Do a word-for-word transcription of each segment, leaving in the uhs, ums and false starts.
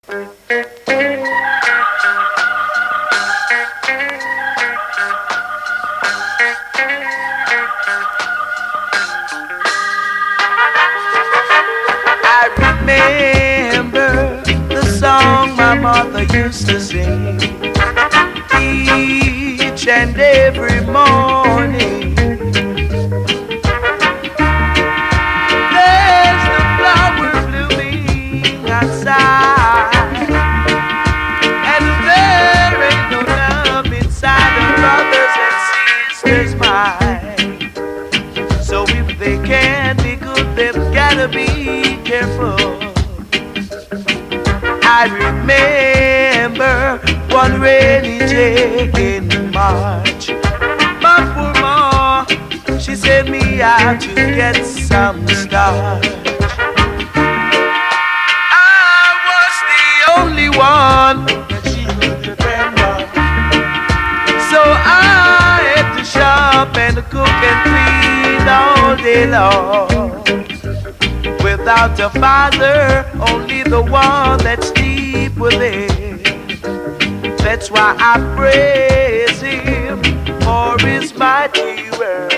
I remember the song my mother used to sing each and every morning. There's the flower blooming outside, and there ain't no love inside of brothers and sisters' mind. So if they can't be good, they've gotta be careful. I remember one rainy day in March, my poor mom, she sent me out to get some starch. I was the only one that she could depend on, so I had to shop and cook and clean all day long. Without a father, only the one that's deep within. That's why I praise him for his mighty word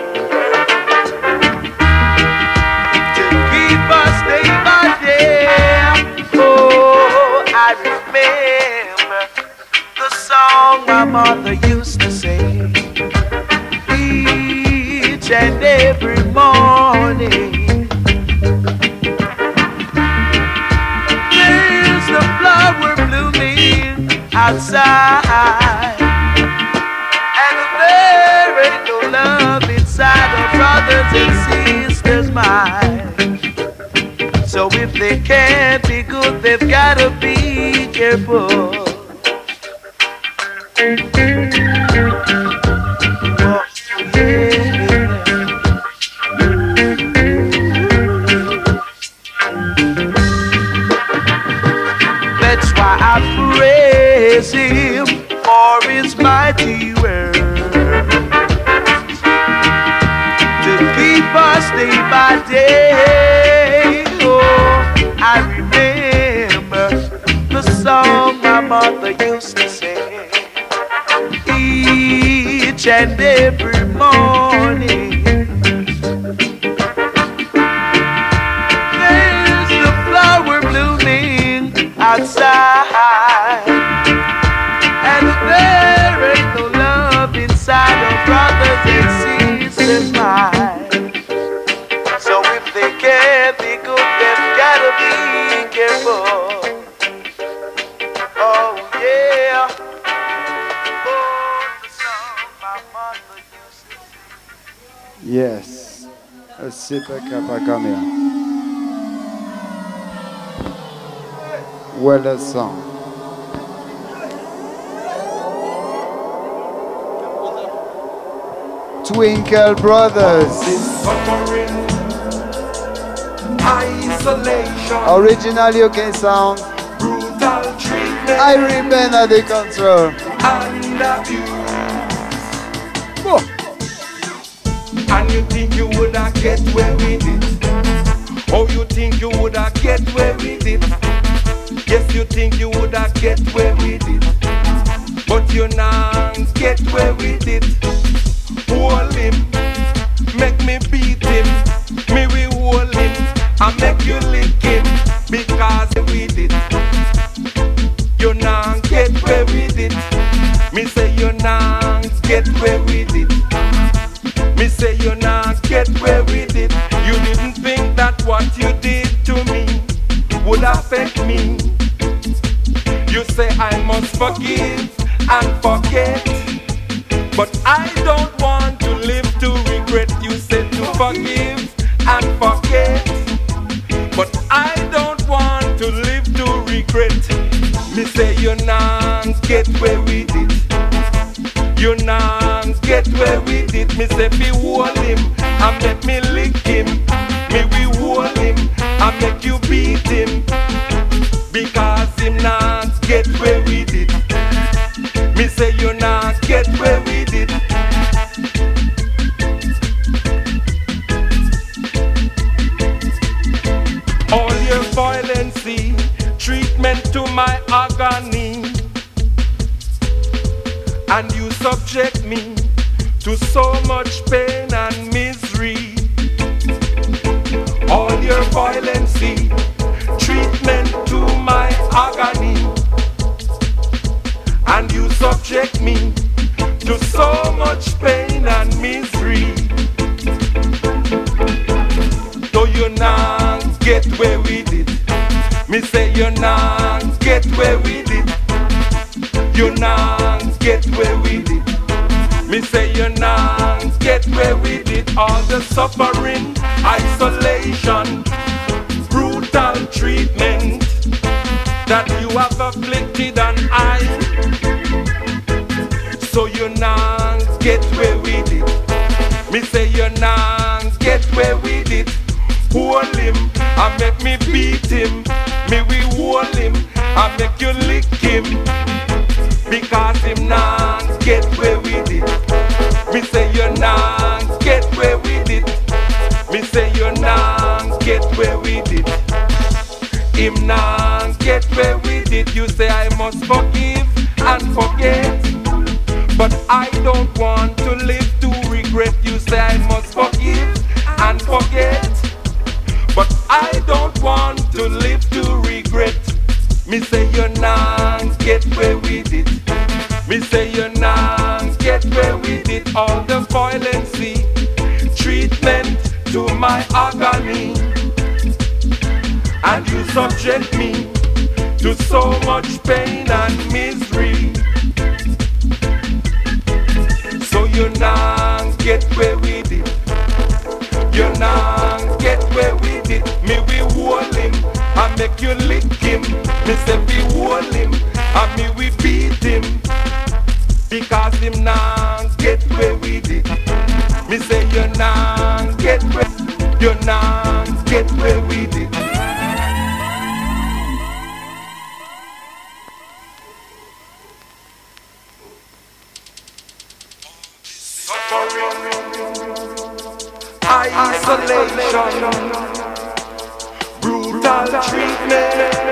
to keep us day by day. Oh, I remember the song my mother used to sing each and every morning. The flower blooming outside, and there ain't no love inside of brothers and sisters' mind. So if they can't be good, they've gotta be careful. Oh, yeah. That's why I praise him for his mighty word to keep us day by day. Oh, I remember the song my mother used to sing each and every morning. There's the flower blooming outside, and there ain't no love inside of brothers and sisters' mind. So if they can't be good, they've gotta be careful. Oh yeah. Oh, the song my mother used to sing. Yes, a super capakamia. Well, a song. Twinkle Brothers. Isolation. Original U K sound. Brutal treatment. I remember the control. And abuse. Oh. And you think you woulda get away with it? Oh, you think you woulda get away with it? Yes, you think you woulda get away with it, but you not get away with it. Hold him, make me beat him, me we hold him, I make you lick him, because we did. You not get away with it. Me say you not get away with it. Me say you not get away with it. You didn't think that what you did to me would affect me. You say I must forgive and forget, but I don't want to live to regret. You say to forgive and forget, but I don't want to live to regret. Me say you not get away with it. You not get away with it. Me say be hold him and make me lick him. Me we hold him and make you beat him, because him not get away with it. Me say you not get away with it. All your violence treatment to my agony, and you subject me to so much pain and misery. All your violency, treatment to my agony, and you subject me to so much pain and misery. So you not get where we did. Me say you not get where we did. You not get where we did. Me say you not get where we did. All the suffering, isolation, brutal treatment that you have afflicted and I. So you not get where we did. Me say you not get where we did. Hold him, I make me beat him. Me we hold him, I make you lick him. Because him not get where we did. Me say you not get where we did. Me say you not get where we did. Him not get where we did. You say I must forgive and forget, but I don't want to live to regret. You say I must forgive and forget, but I don't want to live to regret. Me say you not get where we did. Me say you not get where we did. All the violency, treatment to my agony, and you subject me to so much pain and misery. So you not get where we did. You not get where we did. Me we hold him, I make you lick him. Me say we hold him, and me we beat him. Because him not get where we did. Me say you not get where, you not get where we did. Isolation, brutal treatment.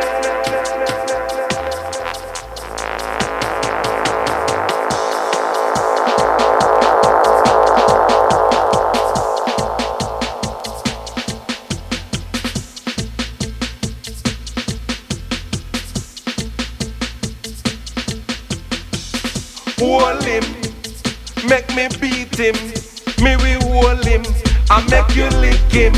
Hold him, make me beat him. Me we hold him, I make you lick him.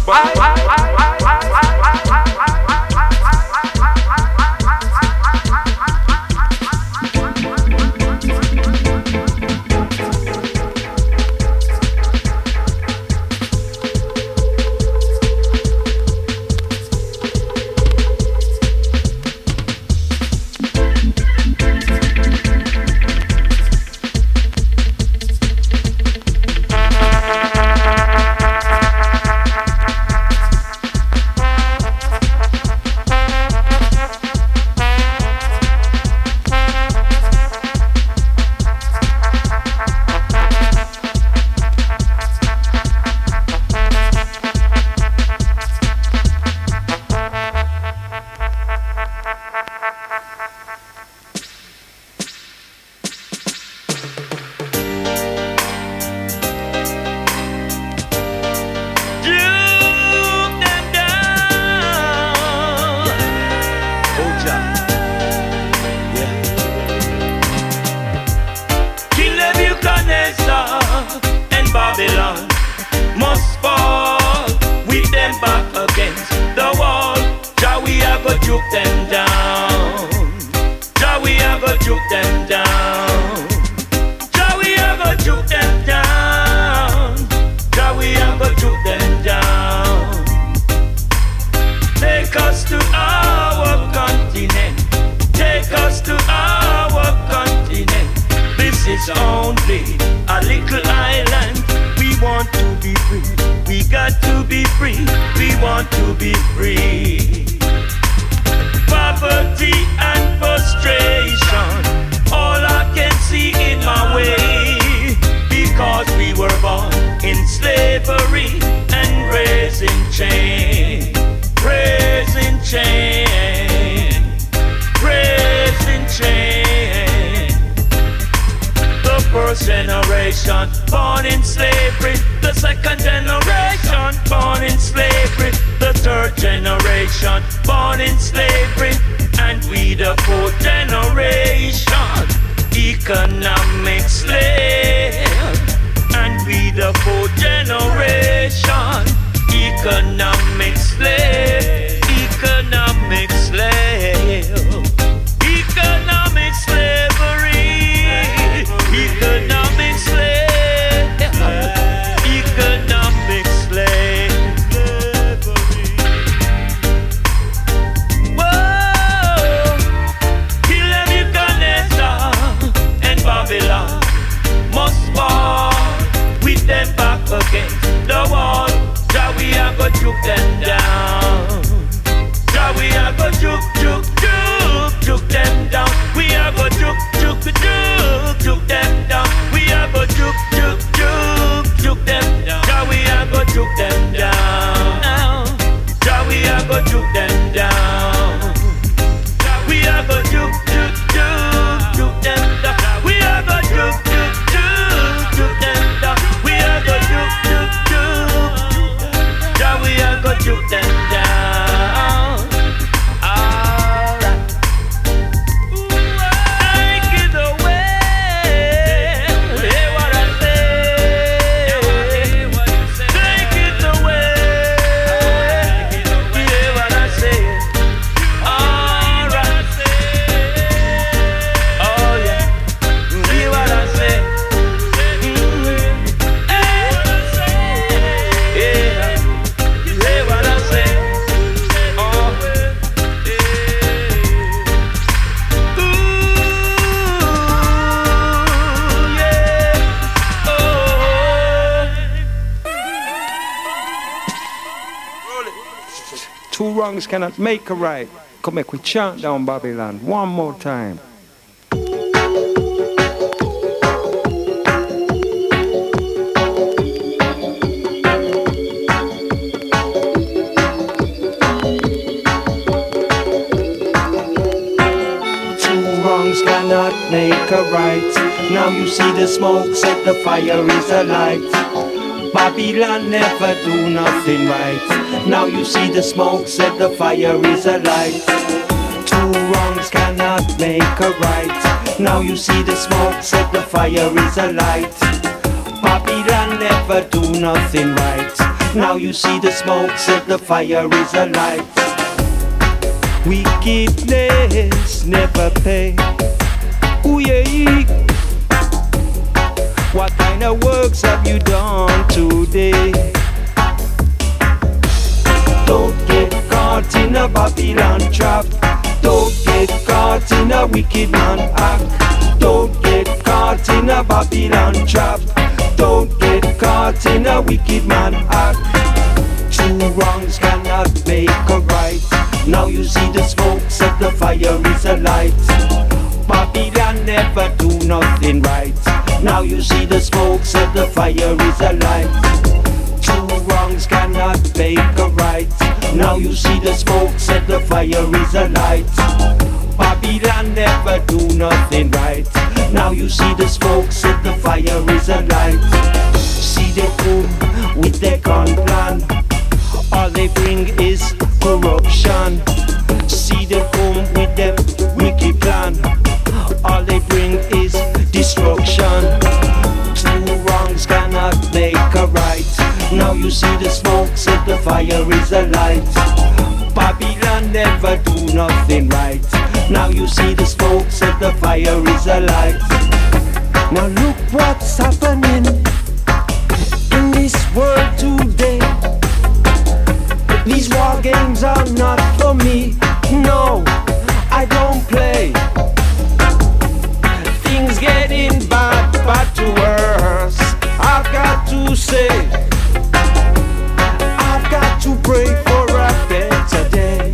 Two wrongs cannot make a right. Come make we chant down Babylon one more time. Cannot make a right. Now you see the smoke, set the fire is alight. Babylon never do nothing right. Now you see the smoke, set the fire is alight. Two wrongs cannot make a right. Now you see the smoke, set the fire is alight. Babylon never do nothing right. Now you see the smoke, said the fire is alight. Wickedness never pay. Ooh yeah. What kind of works have you done today? Don't get caught in a Babylon trap. Don't get caught in a wicked man act. Don't get caught in a Babylon trap. Don't get caught in a wicked man act. Two wrongs cannot make a right. Now you see the smoke, said the fire is alight. Babylon never do nothing right. Now you see the smoke, said the fire is alight. Two wrongs cannot make a right. Now you see the smoke, said the fire is alight. Babylon never do nothing right. Now you see the smoke, said the fire is alight. See they come with their gun plan. All they bring is corruption. See they come with them wicked plan. All they bring is destruction. Two wrongs cannot make a right. Now you see the smoke, said the fire is alight. Babylon never do nothing right. Now you see the smoke, said the fire is alight. Now look what's happening in this world today. These war games are not for me. No, I don't play. Things getting bad, bad to worse. I've got to say, I've got to pray for a better day.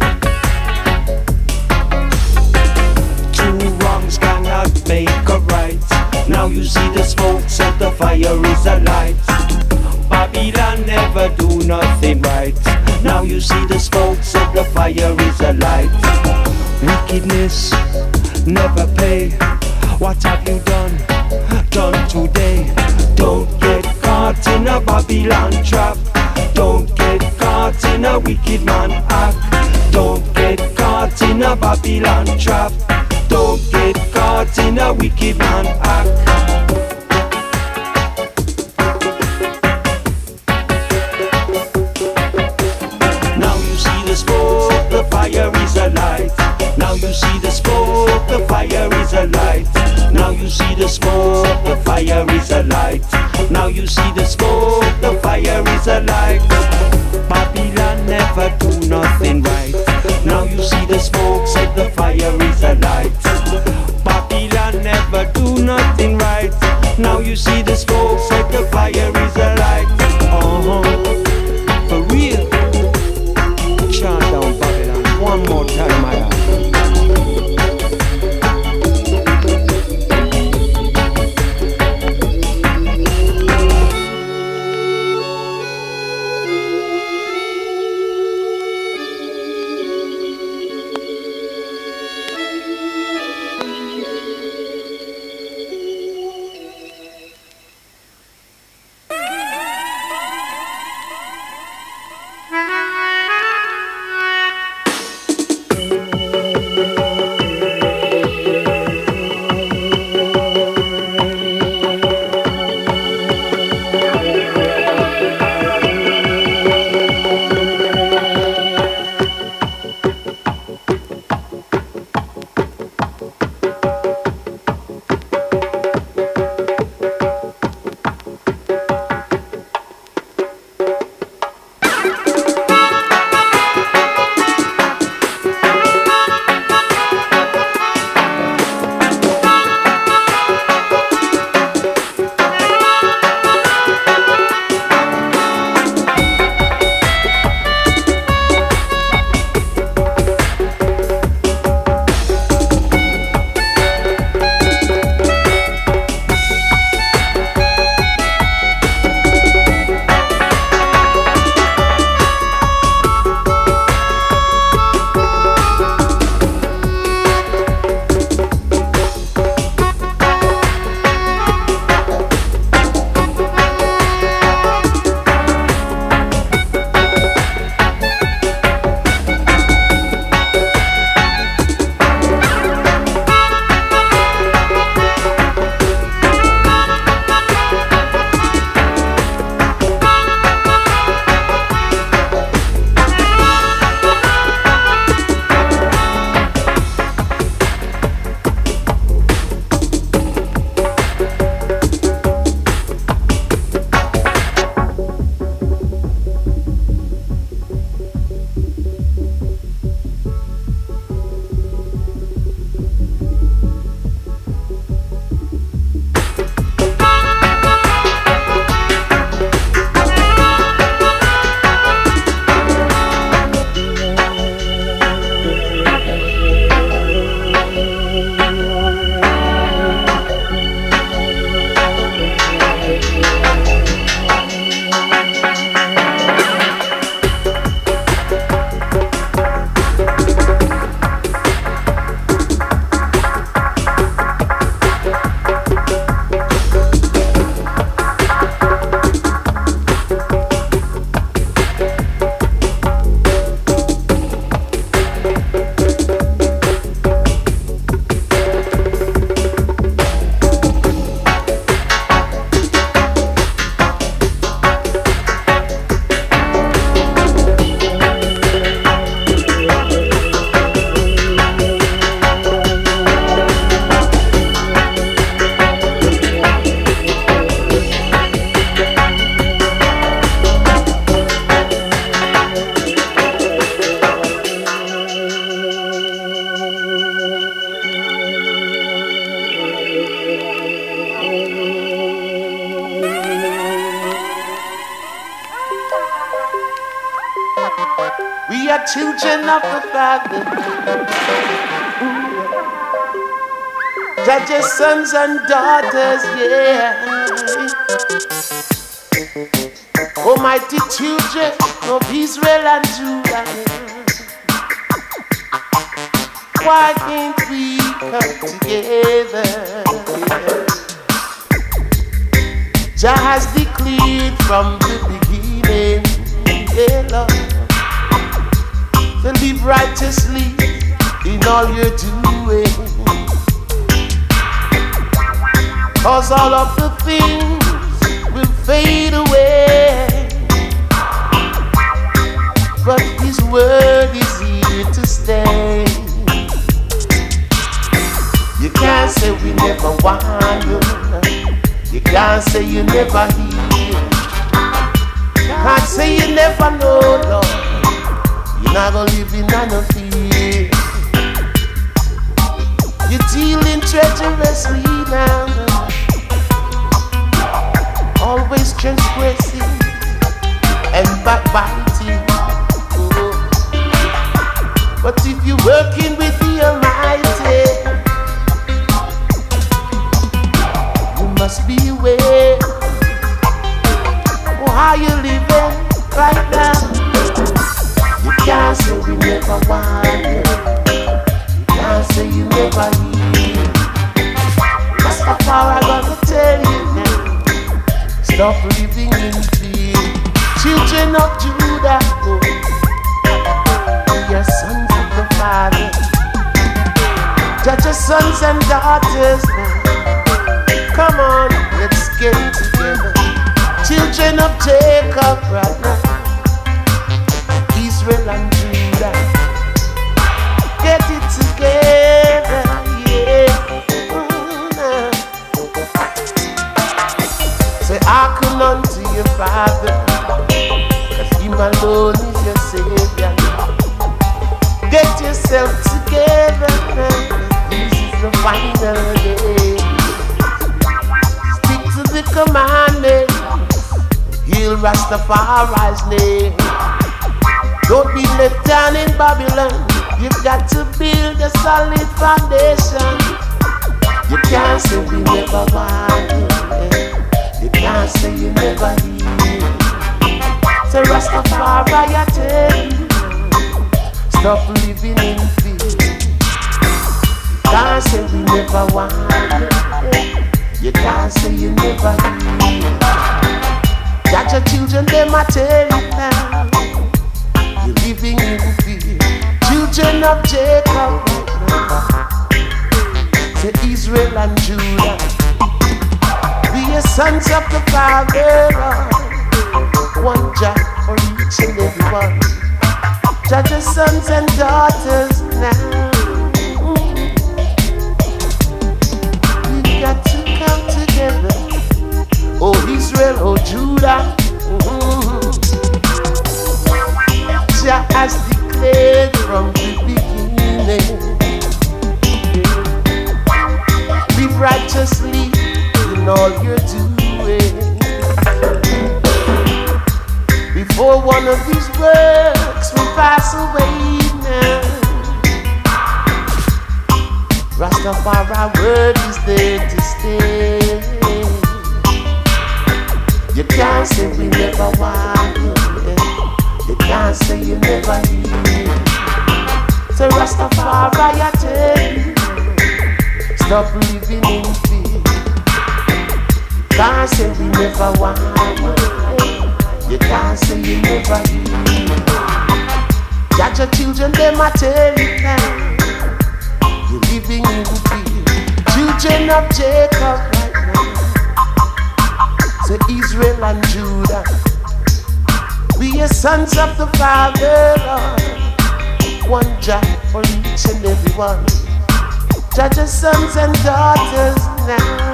Two wrongs cannot make a right. Now you see the smoke, said the fire is alight. Babylon never do nothing right. Now you see the smoke, said the fire is alight. Wickedness never pay. What have you done, done today? Don't get caught in a Babylon trap. Don't get caught in a wicked man act. Don't get caught in a Babylon trap. Don't get caught in a wicked man act. Now you see the smoke, the fire is alight. Now you see the smoke, the fire is alight. Now you see the smoke, the fire is alight. Now you see the smoke, the fire is alight. Babylon never do nothing right. Now you see the smoke, said the fire is alight. Babylon never do nothing right. Now you see the smoke, said the fire is alight. Uh-huh. For real. Chant down Babylon one more time, my love. children of the Father. Judges, sons and daughters, yeah. Almighty children of Israel and Judah. Why can't we come together? Jah has declared from the beginning, yeah, Lord, to live righteously in all you're doing. Cause all of the things will fade away, but His word is here to stay. You can't say we never want you. You can't say you never hear. Can't say you never know, Lord. You're not gonna live in no fear. You're dealing treacherously now, always transgressing and backbiting. Oh. But if you're working with the Almighty, must be aware of how you living right now. You can't say we never want you. You can't say you never hear. That's the power I'm gonna tell you now. Stop living in fear. Children of Judah, oh, you're sons of the Father. Judge your sons and daughters now. Come on, let's get together. Children of Jacob right now, Israel and Judah, get it together, yeah. Mm-hmm. Say, hearken unto your Father, cause Him alone is your Savior. Get yourself together, this is the final day. The commandment, heal Rastafari's name. Don't be left down in Babylon. You've got to build a solid foundation. You can't say we never want you. You can't say you never hear. So Rastafari, I tell you, stop living in fear. You can't say we never want you. You can't say you never hear. Got your children, they might tell you now. You're living in fear. Children of Jacob, say Israel and Judah, be your sons of the Father. One Jah for each and every one. Judge your sons and daughters now. Got to come together. Oh Israel, oh Judah, mm-hmm. Jah has declared from the beginning, live righteously in all you're doing. Before one of these works will pass away now, Rastafari word is there to stay. You can't say we never want you. You can't say you never hear. So Rastafari, I tell you, stop living in fear. You can't say we never want you. You can't say you never hear. Got your children, they might tell you now. You're living in fear. Children of Jacob right now, say Israel and Judah, be your sons of the Father, Lord. One Jah for each and every one. Judge your sons and daughters now.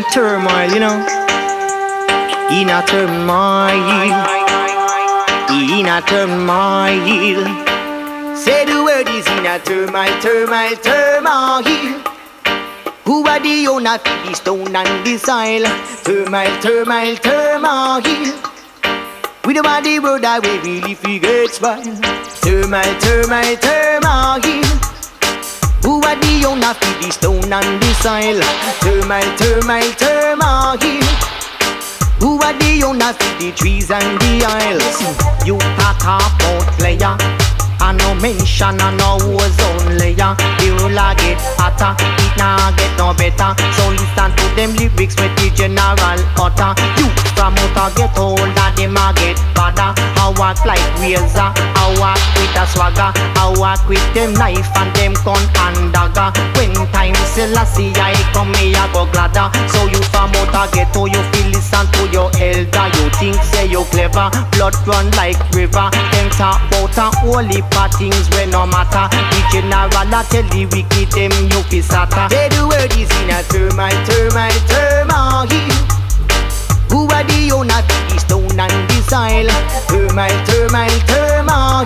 turmoil, you know. In a turmoil, in a turmoil. Say the word is in a turmoil, turmoil, turmoil. Who are the owner of the stone and the soil? Turmoil, turmoil, turmoil. We don't want the word that we really figure it's fine. Turmoil, turmoil, turmoil. Who are the owner of the stone and the soil? Turmoil, turmoil, turmoil. Who are the owner of the trees and the isles? You talk about player, I no mention I no ozone layer. You will get hotter, it nah get no better. So listen to them lyrics with the general utter. You from out get old and them a get badder. I walk like razor, I walk with a swagger. I walk with them knife and them gun and dagger. When time Selassie I come me I go gladder. So you from out get to you feel listen to your elder. You think say you clever, blood run like river. Them talk about a holy things when no matter. The general a tell the wicked them you be sata. Say the word is in a turmoil, turmoil, turmoil. Who are the owner of the stone and the soil? Turmoil, turmoil, turmoil.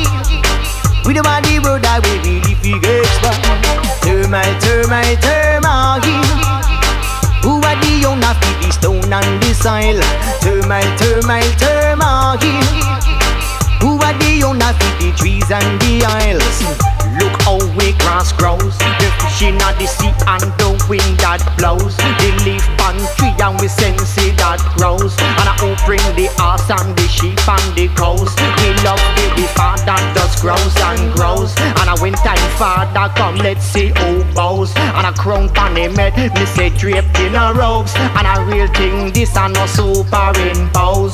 We don't want the word that we really figure it's fun. Turmoil, turmoil, turmoil. Who are the owner of the stone and the soil? Turmoil, turmoil, turmoil. Who are the owner of the trees and the isles? Look how we grass grows. The fish in the sea and the wind that blows. The leaf and tree and we sense it that grows. And I who bring the horse and the sheep and the cows. We love the father just grows and grows. And I when time father come let's see who bows. And a crown pan him head, me say draped in a robes. And a real thing this and no superimpose.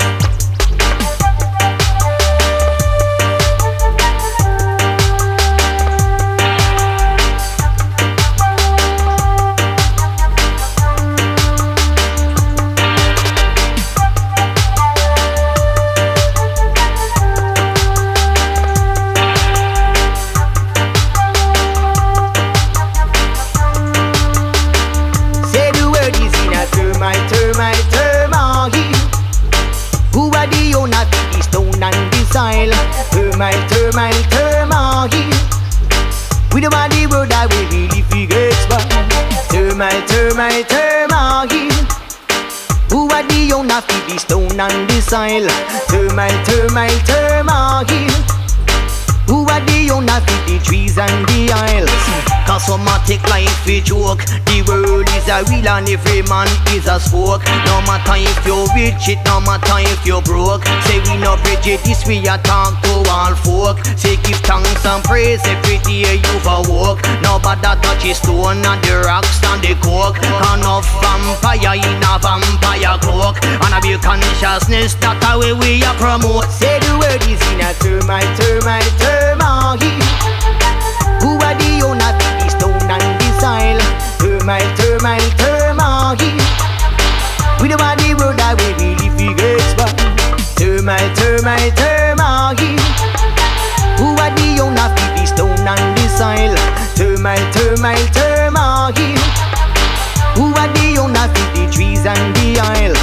Turmoil, turmoil, turmoil. We don't want the word that we really figure it's fun. Turmoil, turmoil, turmoil. Who are the owner of the stone and the soil? Turmoil, turmoil, turmoil. Who are the owner of the trees and the isles? Cause some a take life a joke. The world is a real and every man is a spoke. No matter if you're rich, it no matter if you're broke. Say we no prejudice, we a talk to all folk. Say give thanks and praise every day you've a walk. Nobody touch a stone and the rocks and the coke. And no vampire in a vampire cloak. And a be consciousness that a way we a promote. Say the word is in a turmoil, turmoil, turmoil. Who are the owner of the stone and the soil? Turmoil, turmoil, turmoil. We don't want the word that we really figure it's fun. Turmoil, turmoil, turmoil. Who are the owner of the stone and the soil? Turmoil, turmoil, turmoil. Who are the owner of the trees and the isle?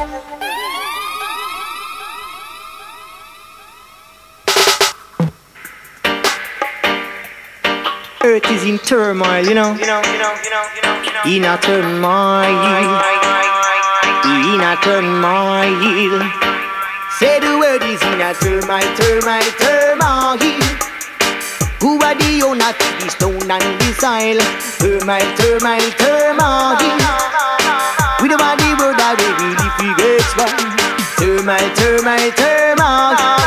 Earth is in turmoil, you know. In a turmoil, in a turmoil. Say the word is in a turmoil, turmoil, turmoil. Who are the owner of the stone and the soil? Turmoil, turmoil, turmoil. We don't want the word that we really figure it's fun. Turmoil, turmoil, turmoil.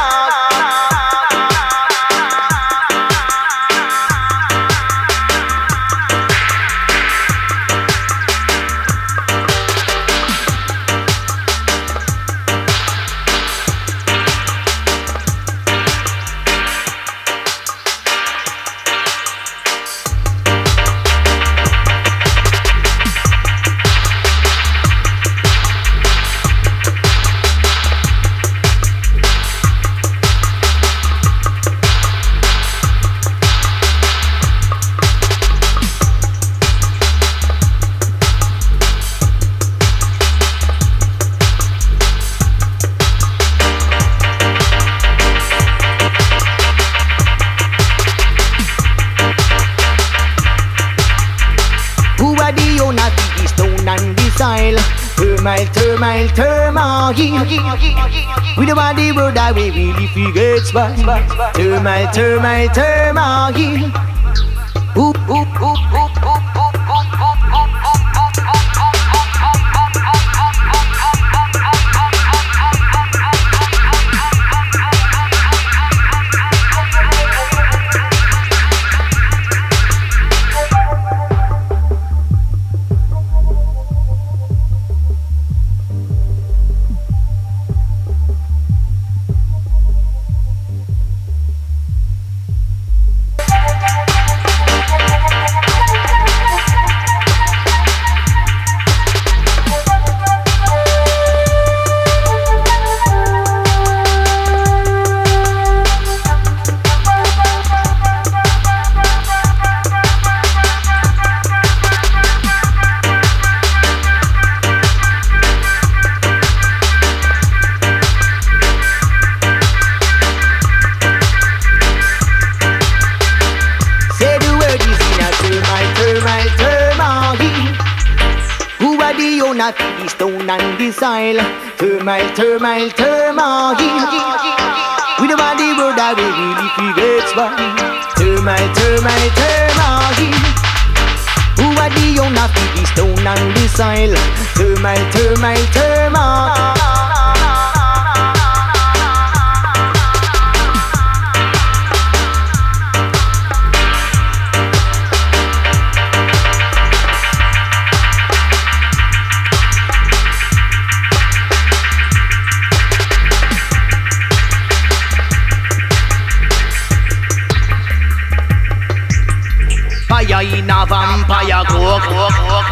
termite, termite. We the body word that we really forget spot. Termite, termite, termite. Oop, oop, oop, oop, oop, oop, oop, oop. Stone and the soil, termite, termite, termite. We the body word that we really forget spot. Termite, termite, termite. Who are the owner of the stone and the soil? Termite, termite, termite. Fire in a vampire cook.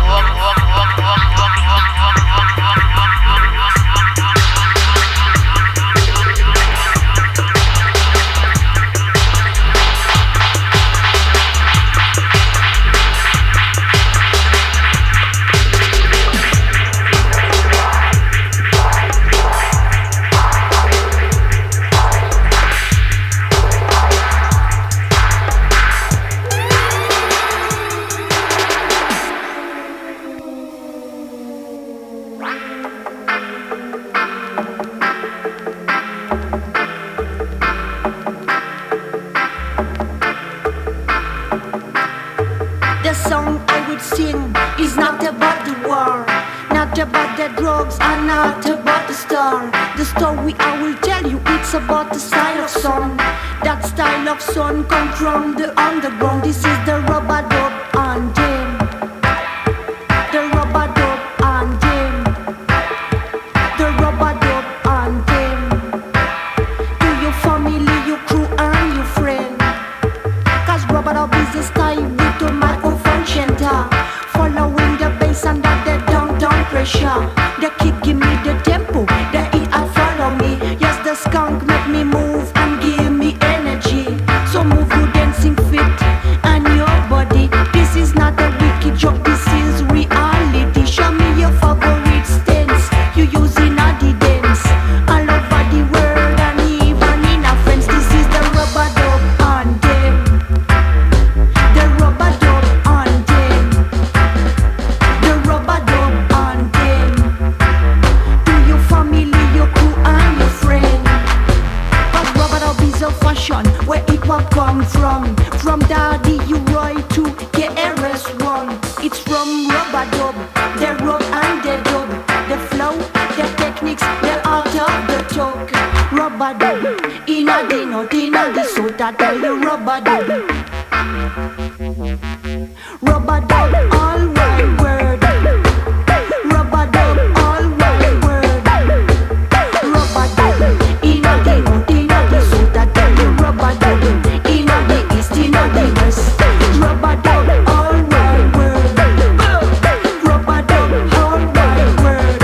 Son come from the underground. This is the rubber dub anthem. The rubber dub anthem. The rubber dub anthem. To your family, your crew and your friend. Cause rubber dub is a style with the microphone center. Following the bass under the down down pressure. The kick give me the tempo, the hit I follow me. Yes, the skunk make me move and give me energy. So move your dancing feet and your body. This is not a wicked joke, this is reality. Show me your favorite stance you use in a the dance. All over the world and even in a friends. This is the rubber dub anthem. The rubber dub anthem. The rubber dub anthem. To your family, your crew and your friend. Cause rubber dub is a fashion where it will come from. From Daddy U-Roy to K R S One. It's from rubber dub, the rock and the dub. The flow, the techniques, the art of the talk. Rubber dub, in a the note, in a the soul, that tell you rubber dub. Rubber dub, all one word. Rubber dub, all one word. Rubber dub, in a the note, in a the soul, that tell you rubber dub. In a the east, in a the west. Rubber dub, all one word. Rubber dub, all one word.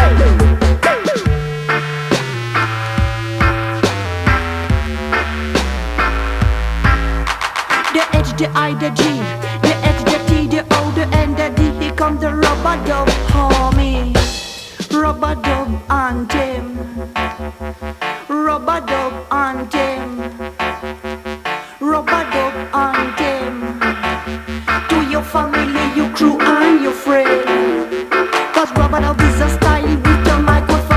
The H, the I, the G, the H, the T, the O, the N, the D. Here come the rubber dub, homie. Rubber dub anthem. Rubber dub anthem. Rubber dub anthem. To your family, your crew and your friend. Cause rubber dub is a style with a microphone.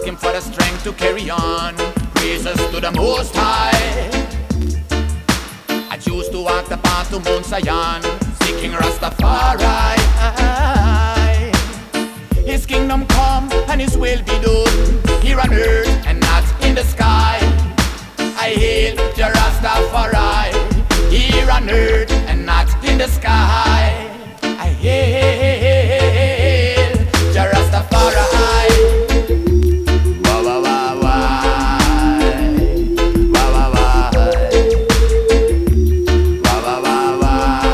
ask him for the strength to carry on. Praises to the Most High. I choose to walk the path to Mount Zion, seeking Rastafari. His kingdom come and His will be done, here on earth and not in the sky. I hail the Rastafari, here on earth and not in the sky. I hail the Rastafari. Wah wah wah wah, wah wah wah, wah wah wah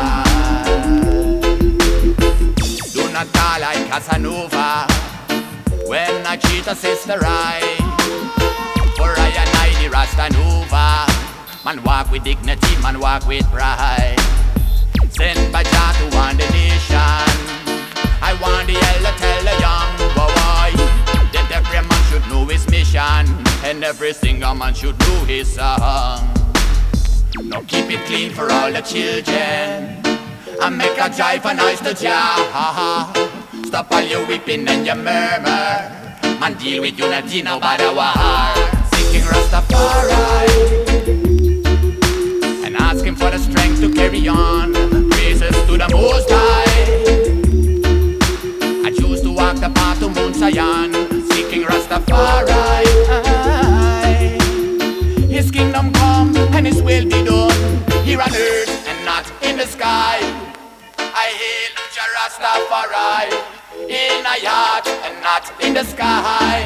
wah. Do not die like Casanova when I cheat a sister I. For I and I the Rasta Nova. Man walk with dignity, man walk with pride. Sent by Jah to warn the nation. I want the elder tell the young boy that every man should know his mission, and every single man should know his song. Now keep it clean for all the children, and make a jive and noise to Jah. Stop all your weeping and your murmur, man deal with unity now by the war. Seeking Rastafari and ask him for the strength to carry on. Praises to the Most High. I choose to walk the path to Mount Zion, seeking Rastafari. His kingdom come and His will be done, here on earth and not in the sky. I hail Jah Rastafari, in my heart and not in the sky.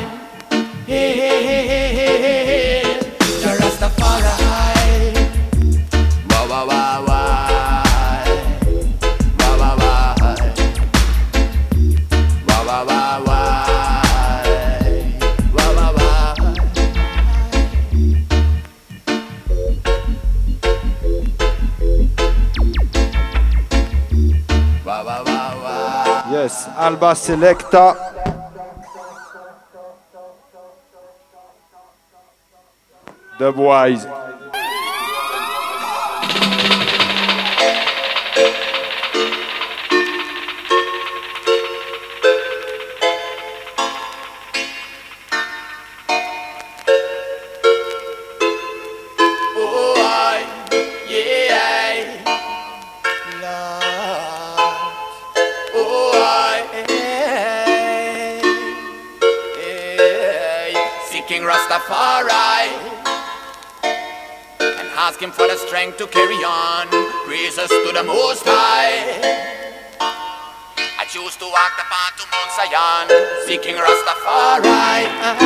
Hail Jah Rastafari. Wah wah wah wah, wah wah wah, wah wah wah wah, wah wah wah. Wah wah wah wah. Yes, Alba Selecta. Dubwise. Rastafari and ask him for the strength to carry on. Praises to the Most High. I choose to walk the path to Mount Zion, seeking Rastafari.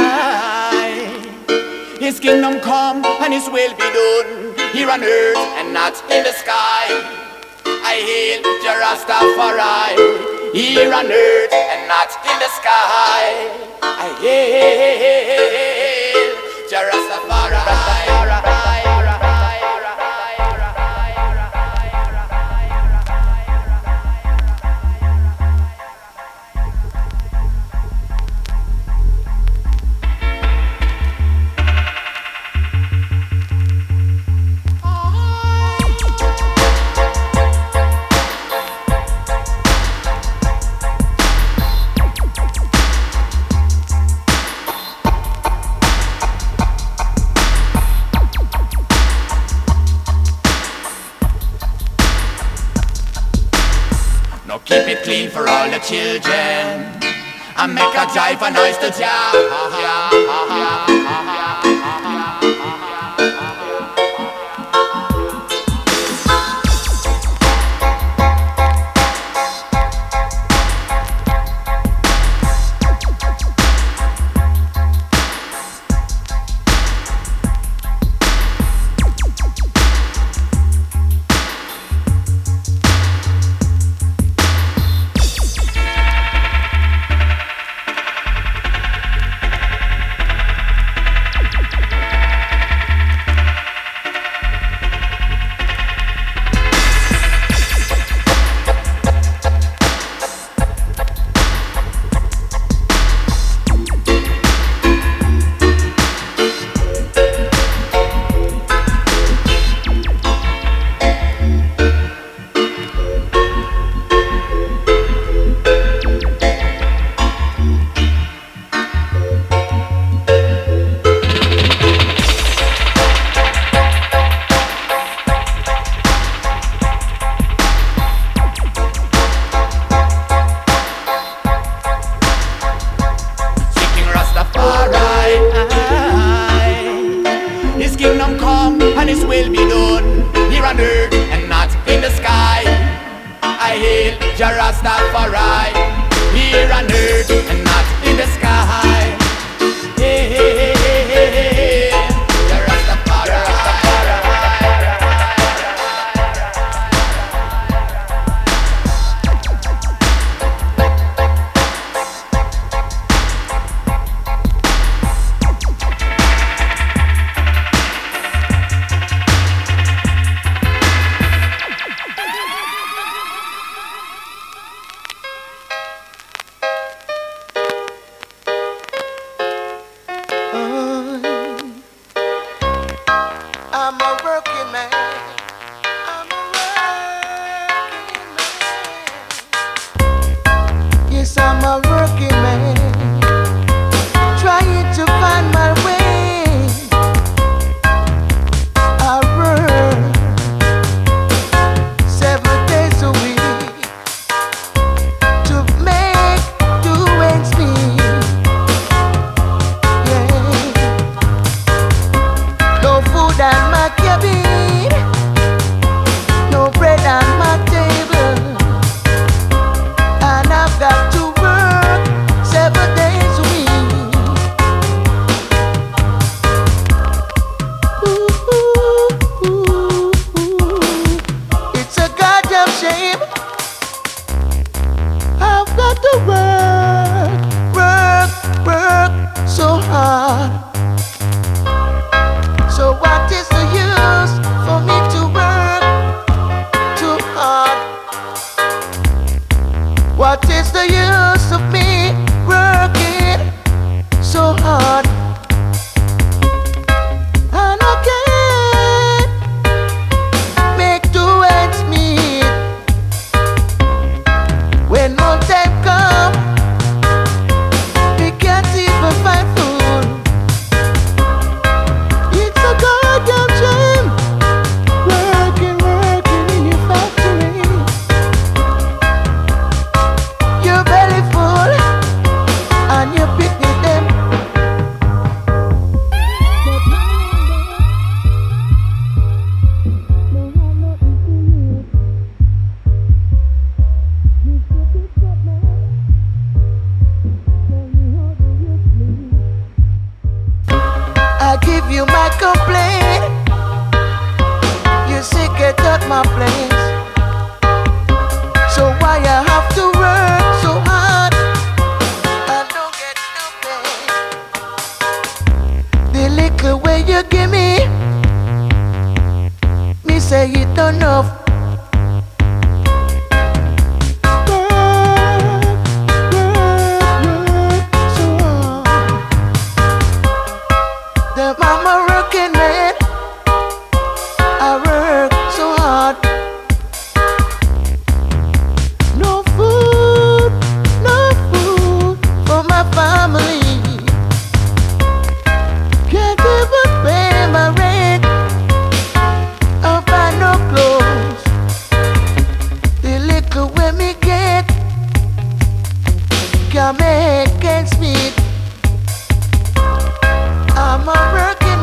His kingdom come and His will be done, here on earth and not in the sky. I hail Jah Rastafari, here on earth and not in the sky. I hail Jah Rastafari. Keep it clean for all the children, and make a jive and noise to Jah. Rastafari. His kingdom come and His will be done here on earth and not in the sky. I hail Jah Rastafari here on earth and not in the sky. Hey, hey, hey, hey, hey, hey. Jah Rastafari. I'm a working man. I'm a working man. Yes, I'm a working man. Trying to find my way. I work seven days a week to make two ends meet. Yeah. No food and my cabin, no bread on my table, and I've got to work seven days a week. Ooh, ooh, ooh, ooh. It's a goddamn shame. I've got to work, work, work so hard. So what is the use for me to work too hard? What is the use of me working so hard? And I can't make two ends meet. When more time come, we can't even find food. It's a goddamn shame. Working, working in your factory. Your belly full and you picnic them. I give you my complaint. You say get out my place. So why I have to work so hard and don't get no pay? The little way you give me, me say it don't enough. Work, work, work so hard. The mama working man, I work so hard. No food, no food for my family. Can't even pay my rent or buy no clothes. The little way me get can make ends meet. I'm a working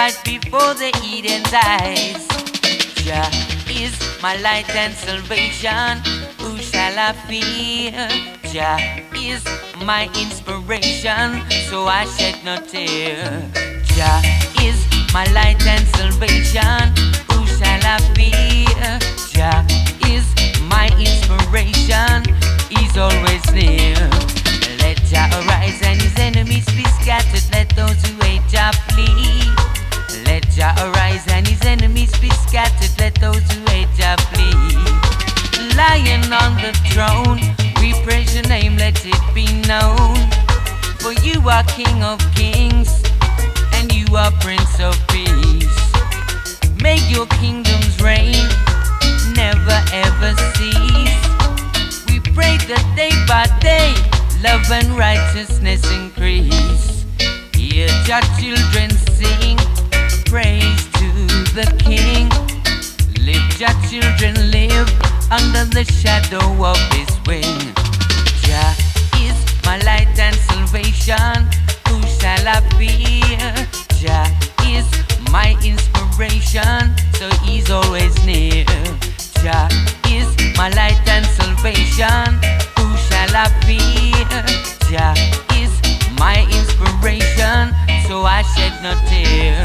right before the Eden's eyes. Jah is my light and salvation. Who shall I fear? Jah is my inspiration, so I shed no tear. Jah is my light and salvation. Who shall I fear? Jah is my inspiration. He's always near. Let Jah arise and his enemies be scattered. Let those who hate Jah flee. Let Jah arise and his enemies be scattered. Let those who hate Jah flee. Lion on the throne, we praise your name, let it be known. For you are King of kings, and you are Prince of peace. Make your kingdoms reign, never ever cease. We pray that day by day, love and righteousness increase. Hear Jah children sing, praise to the King. Live Jah children live under the shadow of his wing. Jah is my light and salvation. Who shall I fear? Jah is my inspiration, so he's always near. Jah is my light and salvation. Who shall I fear? Jah is my inspiration, so I shed no tear.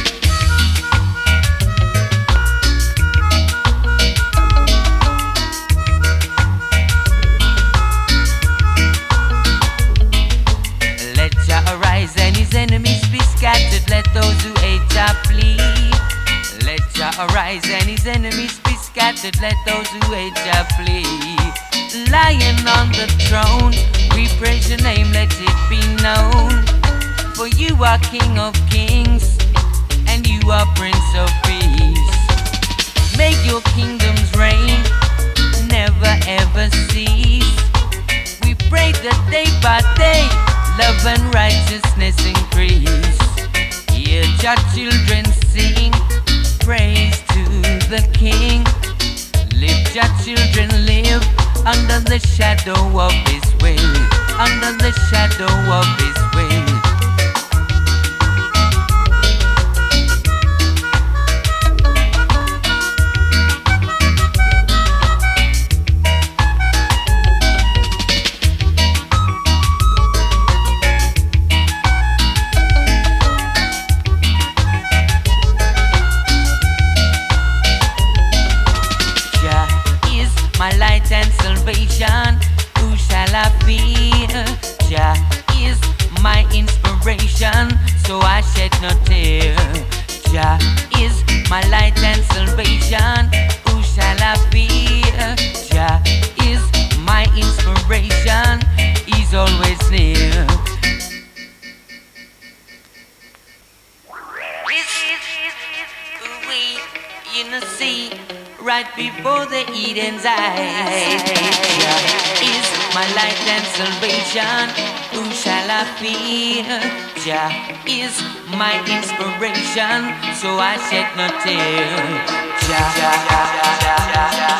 Arise and his enemies be scattered. Let those who hate Jah flee. Let Jah arise and his enemies be scattered. Let those who hate Jah flee. Lion on the throne, we praise your name, let it be known. For you are King of kings, and you are Prince of peace. Make your kingdoms reign, never ever cease. We pray that day by day, love and righteousness increase. Hear Jah children sing, praise to the King. Live Jah children live under the shadow of his wing. Under the shadow of his wing. Who shall I fear? Jah is my inspiration, so I shed no tear. Jah is my light and salvation. Who shall I fear? Jah is my inspiration. He's always near. We, you know, see. Right before the Eden's eyes. Jah is my light and salvation. Who shall I fear? Jah is my inspiration, so I shed no tear. Jah, Jah, Jah, Jah, Jah, Jah, Jah,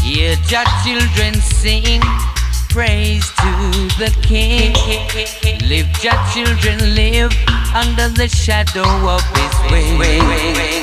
Hear your children sing praise to the King. Live your children live under the shadow of His wing.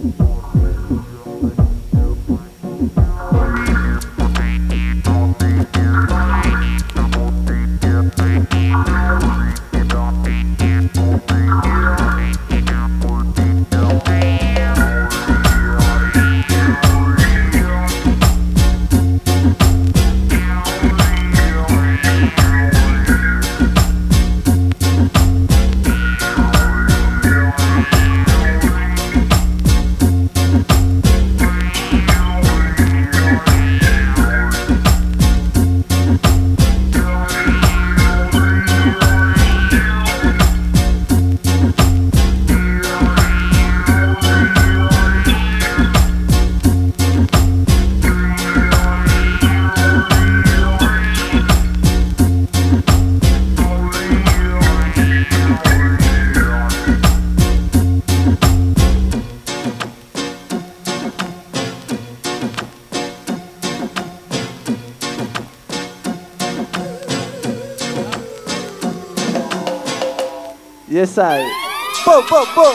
Yes, I. Bo, bo, bo.